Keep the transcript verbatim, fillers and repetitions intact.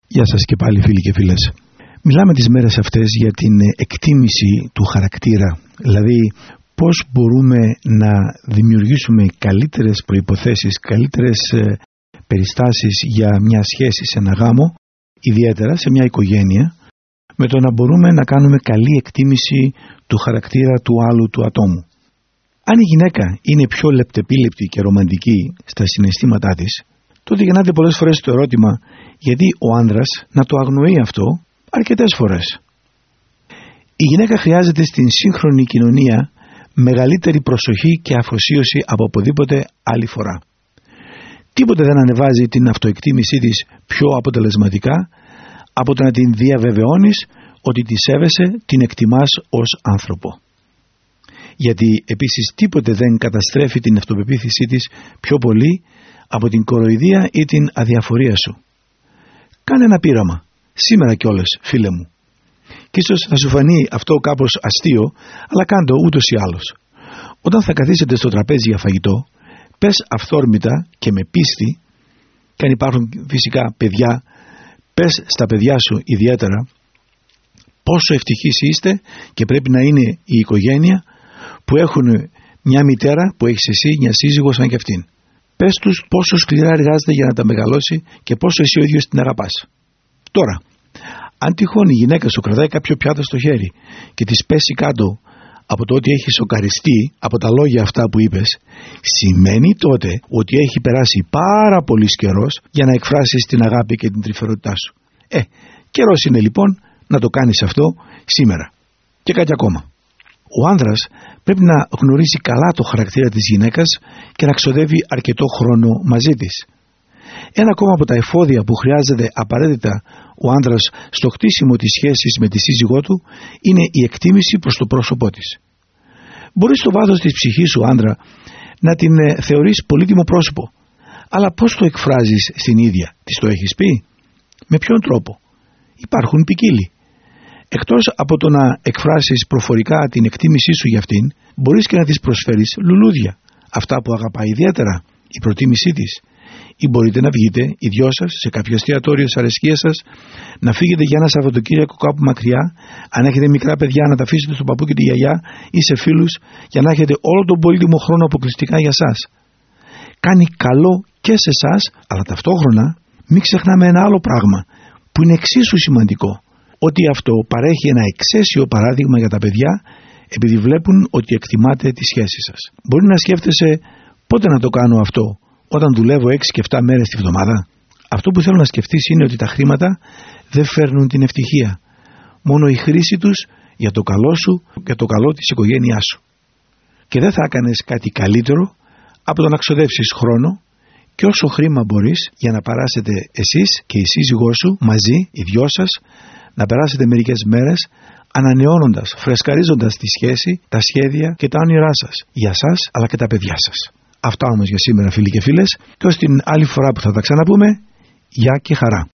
Γεια σας και πάλι φίλοι και φίλες. Μιλάμε τις μέρες αυτές για την εκτίμηση του χαρακτήρα, δηλαδή πώς μπορούμε να δημιουργήσουμε καλύτερες προϋποθέσεις, καλύτερες περιστάσεις για μια σχέση σε ένα γάμο, ιδιαίτερα σε μια οικογένεια, με το να μπορούμε να κάνουμε καλή εκτίμηση του χαρακτήρα του άλλου του ατόμου. Αν η γυναίκα είναι πιο λεπτεπίλεπτη και ρομαντική στα συναισθήματά της, τότε γεννάται πολλές φορές το ερώτημα γιατί ο άνδρας να το αγνοεί αυτό αρκετές φορές. Η γυναίκα χρειάζεται στην σύγχρονη κοινωνία μεγαλύτερη προσοχή και αφοσίωση από οπουδήποτε άλλη φορά. Τίποτε δεν ανεβάζει την αυτοεκτίμησή της πιο αποτελεσματικά από το να την διαβεβαιώνεις ότι τη σέβεσαι, την εκτιμάς ως άνθρωπο. Γιατί επίσης τίποτε δεν καταστρέφει την αυτοπεποίθησή της πιο πολύ από την κοροϊδία ή την αδιαφορία σου. Κάνε ένα πείραμα, σήμερα κιόλας φίλε μου. Και ίσως θα σου φανεί αυτό κάπως αστείο, αλλά κάντο ούτως ή άλλως. Όταν θα καθίσετε στο τραπέζι για φαγητό, πες αυθόρμητα και με πίστη, και αν υπάρχουν φυσικά παιδιά, πες στα παιδιά σου ιδιαίτερα πόσο ευτυχείς είστε και πρέπει να είναι η οικογένεια που έχουν μια μητέρα που έχεις εσύ, μια σύζυγο σαν και αυτήν. Πες τους πόσο σκληρά εργάζεται για να τα μεγαλώσει και πόσο εσύ ο ίδιος την αγαπάς. Τώρα, αν τυχόν η γυναίκα σου κρατάει κάποιο πιάτο στο χέρι και της πέσει κάτω από το ότι έχει σοκαριστεί από τα λόγια αυτά που είπες, σημαίνει τότε ότι έχει περάσει πάρα πολύ καιρός για να εκφράσεις την αγάπη και την τρυφερότητά σου. Ε, καιρός είναι λοιπόν να το κάνεις αυτό σήμερα. Και κάτι ακόμα. Ο άνδρας πρέπει να γνωρίσει καλά το χαρακτήρα της γυναίκας και να ξοδεύει αρκετό χρόνο μαζί της. Ένα ακόμα από τα εφόδια που χρειάζεται απαραίτητα ο άνδρας στο χτίσιμο της σχέσης με τη σύζυγό του είναι η εκτίμηση προς το πρόσωπό της. Μπορείς στο βάθος της ψυχής σου, άντρα, να την ε, θεωρείς πολύτιμο πρόσωπο, αλλά πώς το εκφράζεις στην ίδια? Της το έχεις πει? Με ποιον τρόπο? Υπάρχουν ποικίλοι. Εκτός από το να εκφράσεις προφορικά την εκτίμησή σου για αυτήν, μπορείς και να της προσφέρεις λουλούδια, αυτά που αγαπάει ιδιαίτερα, η προτίμησή της. Ή μπορείτε να βγείτε οι δυο σας σε κάποιο εστιατόριο της αρεσκίας σας, να φύγετε για ένα Σαββατοκύριακο κάπου μακριά, αν έχετε μικρά παιδιά να τα αφήσετε στον παππού και τη γιαγιά ή σε φίλους, για να έχετε όλο τον πολύτιμο χρόνο αποκλειστικά για σας. Κάνει καλό και σε εσάς, αλλά ταυτόχρονα μην ξεχνάμε ένα άλλο πράγμα που είναι εξίσου σημαντικό, ότι αυτό παρέχει ένα εξαίσιο παράδειγμα για τα παιδιά, επειδή βλέπουν ότι εκτιμάτε τη σχέση σας. Μπορεί να σκέφτεσαι πότε να το κάνω αυτό, όταν δουλεύω έξι και επτά μέρες τη βδομάδα? Αυτό που θέλω να σκεφτείς είναι ότι τα χρήματα δεν φέρνουν την ευτυχία. Μόνο η χρήση τους για το καλό σου, για το καλό της οικογένειάς σου. Και δεν θα έκανες κάτι καλύτερο από το να ξοδεύσεις χρόνο και όσο χρήμα μπορείς για να περάσετε εσείς και η σύζυγός σου μαζί, οι δυο σας, να περάσετε μερικές μέρες ανανεώνοντας, φρεσκαρίζοντας τη σχέση, τα σχέδια και τα όνειρά σας, για σας αλλά και τα παιδιά σας. Αυτά όμως για σήμερα φίλοι και φίλες, και ως την άλλη φορά που θα τα ξαναπούμε, γεια και χαρά.